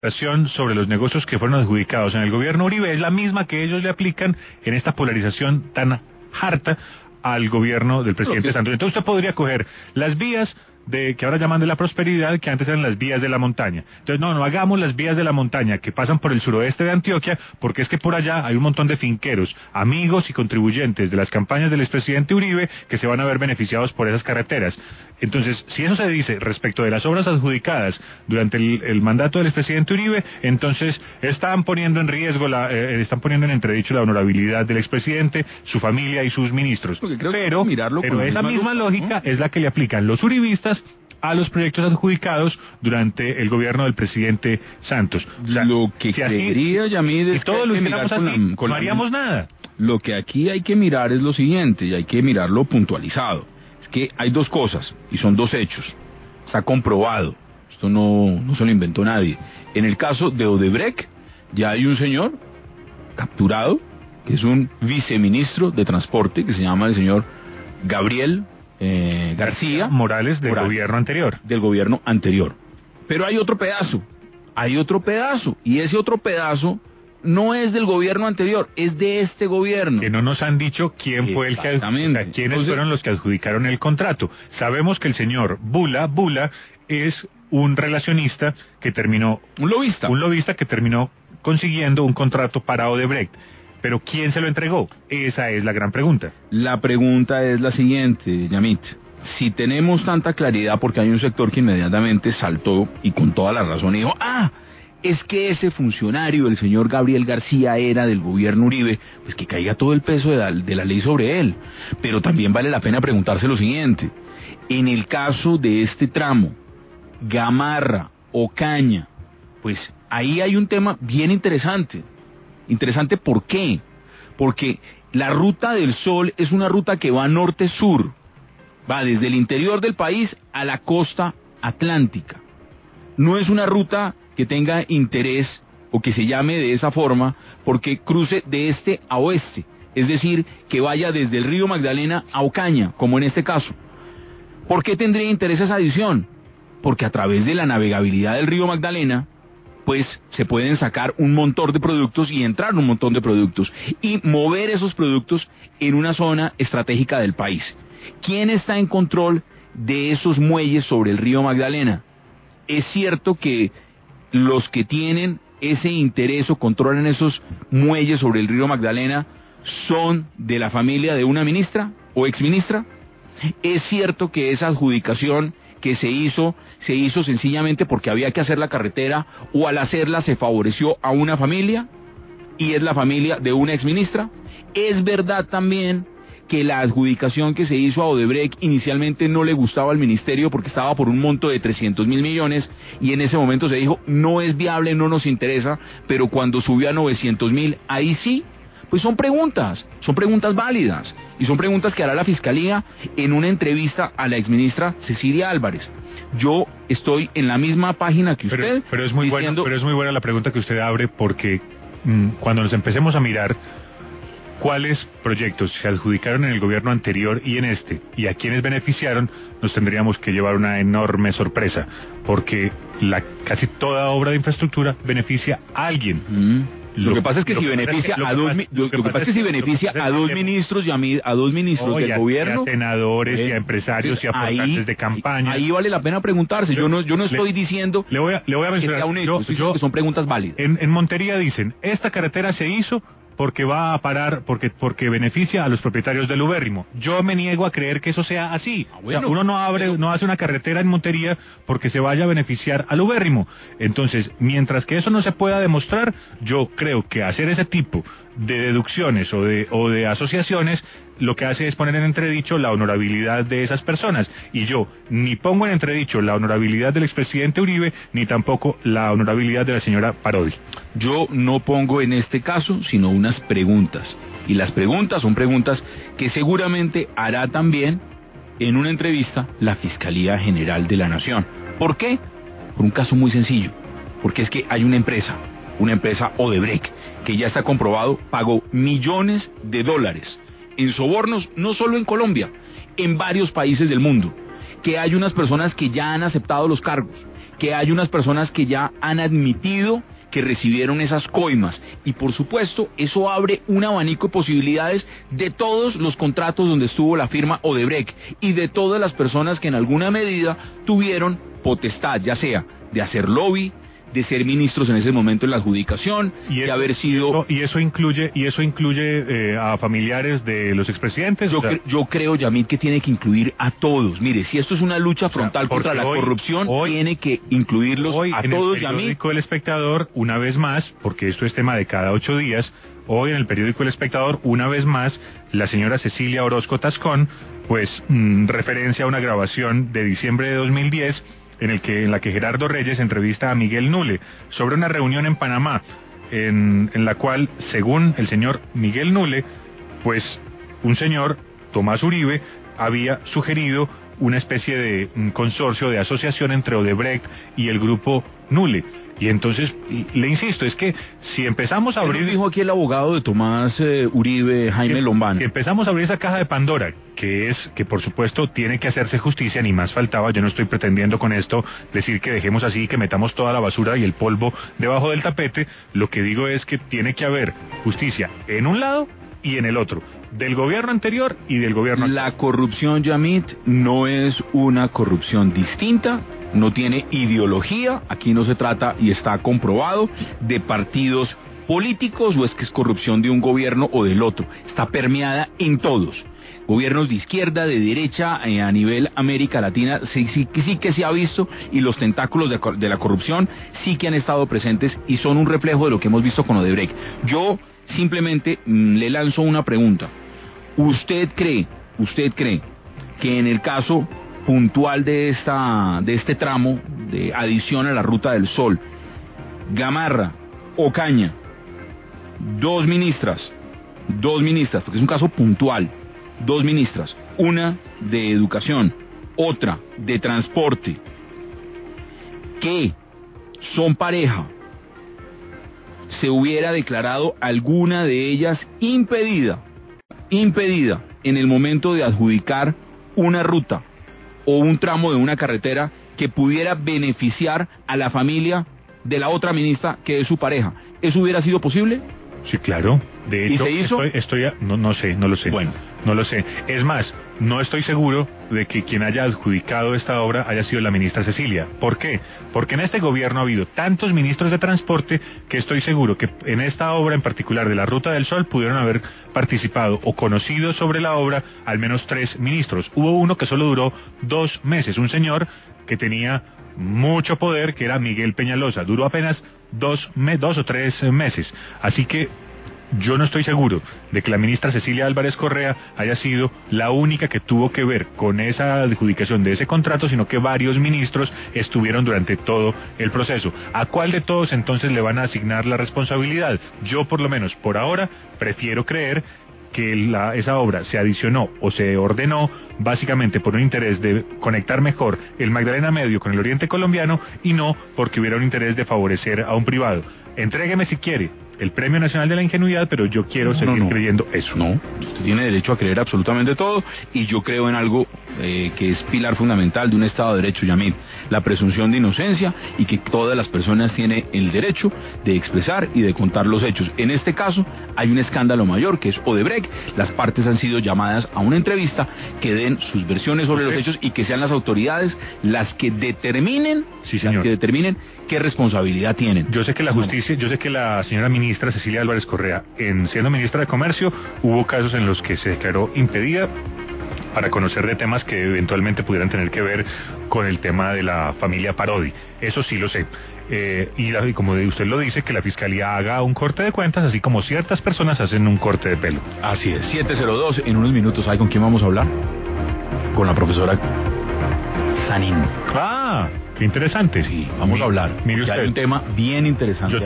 sobre los negocios que fueron adjudicados en el gobierno Uribe es la misma que ellos le aplican en esta polarización tan harta al gobierno del presidente Santos. Entonces usted podría coger las vías de que ahora llaman de la prosperidad, que antes eran las vías de la montaña. Entonces, no hagamos las vías de la montaña que pasan por el suroeste de Antioquia, porque es que por allá hay un montón de finqueros, amigos y contribuyentes de las campañas del expresidente Uribe, que se van a ver beneficiados por esas carreteras. Entonces, si eso se dice respecto de las obras adjudicadas durante el mandato del expresidente Uribe, entonces están poniendo en riesgo, están poniendo en entredicho la honorabilidad del expresidente, su familia y sus ministros. Pero esa misma lógica es la que le aplican los uribistas a los proyectos adjudicados durante el gobierno del presidente Santos. O sea, lo que creería, Yamid, es que todos lo hiciéramos así, no haríamos nada. Lo que aquí hay que mirar es lo siguiente, y hay que mirarlo puntualizado. Es que hay dos cosas, y son dos hechos. Está comprobado. Esto no se lo inventó nadie. En el caso de Odebrecht, ya hay un señor capturado, que es un viceministro de transporte, que se llama el señor Gabriel García Morales del gobierno anterior. Del gobierno anterior. Pero hay otro pedazo, y ese otro pedazo no es del gobierno anterior, es de este gobierno. Que no nos han dicho quién fue el que quiénes fueron los que adjudicaron el contrato. Sabemos que el señor Bula es un relacionista que terminó... Un lobista que terminó consiguiendo un contrato para Odebrecht. Pero ¿quién se lo entregó? Esa es la gran pregunta. La pregunta es la siguiente, Yamit. Si tenemos tanta claridad, porque hay un sector que inmediatamente saltó y con toda la razón dijo, es que ese funcionario, el señor Gabriel García, era del gobierno Uribe, pues que caiga todo el peso de la ley sobre él. Pero también vale la pena preguntarse lo siguiente. En el caso de este tramo, Gamarra, Ocaña, pues ahí hay un tema bien interesante. Interesante, ¿por qué? Porque la Ruta del Sol es una ruta que va norte-sur, va desde el interior del país a la costa atlántica. No es una ruta que tenga interés o que se llame de esa forma porque cruce de este a oeste, es decir, que vaya desde el río Magdalena a Ocaña, como en este caso. ¿Por qué tendría interés esa adición? Porque a través de la navegabilidad del río Magdalena, pues se pueden sacar un montón de productos y entrar un montón de productos y mover esos productos en una zona estratégica del país. ¿Quién está en control de esos muelles sobre el río Magdalena? Es cierto que los que tienen ese interés o controlan esos muelles sobre el río Magdalena son de la familia de una ministra o exministra. Es cierto que esa adjudicación que se hizo sencillamente porque había que hacer la carretera, o al hacerla se favoreció a una familia y es la familia de una exministra. Es verdad también que la adjudicación que se hizo a Odebrecht inicialmente no le gustaba al ministerio porque estaba por un monto de 300.000 millones y en ese momento se dijo no es viable, no nos interesa, pero cuando subió a 900.000, ahí sí. Pues son preguntas válidas y son preguntas que hará la Fiscalía en una entrevista a la exministra Cecilia Álvarez. Yo estoy en la misma página que usted. Pero es muy buena la pregunta que usted abre porque cuando nos empecemos a mirar cuáles proyectos se adjudicaron en el gobierno anterior y en este, y a quiénes beneficiaron, nos tendríamos que llevar una enorme sorpresa, porque casi toda obra de infraestructura beneficia a alguien. Lo que pasa es que si beneficia a dos ministros del gobierno, y a senadores y a empresarios y a aportantes de campaña. Ahí vale la pena preguntarse. Yo no estoy diciendo le voy a mencionar, que sea un hecho, que son preguntas válidas. En Montería dicen, esta carretera se hizo porque va a parar, porque beneficia a los propietarios del ubérrimo. Yo me niego a creer que eso sea así. Bueno, o sea, uno no hace una carretera en Montería porque se vaya a beneficiar al ubérrimo. Entonces, mientras que eso no se pueda demostrar, yo creo que hacer ese tipo de deducciones o de asociaciones lo que hace es poner en entredicho la honorabilidad de esas personas. Y yo ni pongo en entredicho la honorabilidad del expresidente Uribe, ni tampoco la honorabilidad de la señora Parodi. Yo no pongo en este caso sino unas preguntas. Y las preguntas son preguntas que seguramente hará también en una entrevista la Fiscalía General de la Nación. ¿Por qué? Por un caso muy sencillo. Porque es que hay una empresa Odebrecht, que ya está comprobado, pagó millones de dólares en sobornos, no solo en Colombia, en varios países del mundo, que hay unas personas que ya han aceptado los cargos, que hay unas personas que ya han admitido que recibieron esas coimas. Y por supuesto, eso abre un abanico de posibilidades de todos los contratos donde estuvo la firma Odebrecht y de todas las personas que en alguna medida tuvieron potestad, ya sea de hacer lobby, de ser ministros en ese momento en la adjudicación, de haber sido... Y eso incluye a familiares de los expresidentes. Yo creo, Yamit, que tiene que incluir a todos. Mire, si esto es una lucha frontal contra la corrupción, tiene que incluirlos a todos, Yamit. Hoy en el periódico El Espectador, una vez más, porque esto es tema de cada 8 días, hoy en el periódico El Espectador, una vez más, la señora Cecilia Orozco Tascón, pues referencia a una grabación de diciembre de 2010, en la que Gerardo Reyes entrevista a Miguel Nule sobre una reunión en Panamá, en la cual, según el señor Miguel Nule, pues un señor, Tomás Uribe, había sugerido una especie de consorcio de asociación entre Odebrecht y el grupo Nule. Y entonces, le insisto, es que si empezamos a abrir... dijo aquí el abogado de Tomás Uribe, Jaime Lombana. Si empezamos a abrir esa caja de Pandora, que por supuesto tiene que hacerse justicia, ni más faltaba, yo no estoy pretendiendo con esto decir que dejemos así, que metamos toda la basura y el polvo debajo del tapete, lo que digo es que tiene que haber justicia en un lado y en el otro, del gobierno anterior y del gobierno actual. La corrupción, Yamit, no es una corrupción distinta, no tiene ideología, aquí no se trata, y está comprobado, de partidos políticos, o es que es corrupción de un gobierno o del otro, está permeada en todos. Gobiernos de izquierda, de derecha, a nivel América Latina, sí que se ha visto, y los tentáculos de la corrupción sí que han estado presentes y son un reflejo de lo que hemos visto con Odebrecht. Yo simplemente le lanzo una pregunta. ¿Usted cree que en el caso puntual de este tramo de adición a la Ruta del Sol, Gamarra, Ocaña, dos ministras, porque es un caso puntual, dos ministras, una de educación, otra de transporte, que son pareja, se hubiera declarado alguna de ellas impedida en el momento de adjudicar una ruta o un tramo de una carretera que pudiera beneficiar a la familia de la otra ministra que es su pareja, ¿eso hubiera sido posible? Sí, claro. De hecho, ¿y se hizo? No lo sé. Bueno. No lo sé. Es más, no estoy seguro de que quien haya adjudicado esta obra haya sido la ministra Cecilia. ¿Por qué? Porque en este gobierno ha habido tantos ministros de transporte que estoy seguro que en esta obra en particular de la Ruta del Sol pudieron haber participado o conocido sobre la obra al menos 3 ministros. Hubo uno que solo duró 2 meses, un señor que tenía mucho poder, que era Miguel Peñalosa. Duró apenas 2 o 3 meses. Así que yo no estoy seguro de que la ministra Cecilia Álvarez Correa haya sido la única que tuvo que ver con esa adjudicación de ese contrato, sino que varios ministros estuvieron durante todo el proceso. ¿A cuál de todos entonces le van a asignar la responsabilidad? Yo, por lo menos por ahora, prefiero creer que esa obra se adicionó o se ordenó básicamente por un interés de conectar mejor el Magdalena Medio con el oriente colombiano y no porque hubiera un interés de favorecer a un privado. Entrégueme si quiere el Premio Nacional de la Ingenuidad, pero yo quiero seguir creyendo eso. No, usted tiene derecho a creer absolutamente todo, y yo creo en algo que es pilar fundamental de un Estado de Derecho, Yamil, la presunción de inocencia, y que todas las personas tienen el derecho de expresar y de contar los hechos. En este caso hay un escándalo mayor, que es Odebrecht. Las partes han sido llamadas a una entrevista, que den sus versiones sobre los hechos y que sean las autoridades las que determinen, qué responsabilidad tienen. Yo sé que la justicia, yo sé que la señora ministra Cecilia Álvarez Correa, siendo ministra de Comercio, hubo casos en los que se declaró impedida para conocer de temas que eventualmente pudieran tener que ver con el tema de la familia Parodi. Eso sí lo sé. Y como usted lo dice, que la Fiscalía haga un corte de cuentas, así como ciertas personas hacen un corte de pelo. Así es. 7:02, en unos minutos, ¿sabe con quién vamos a hablar? Con la profesora Sanín. Ah, qué interesante. Sí, vamos a hablar. Mire usted. Hay un tema bien interesante.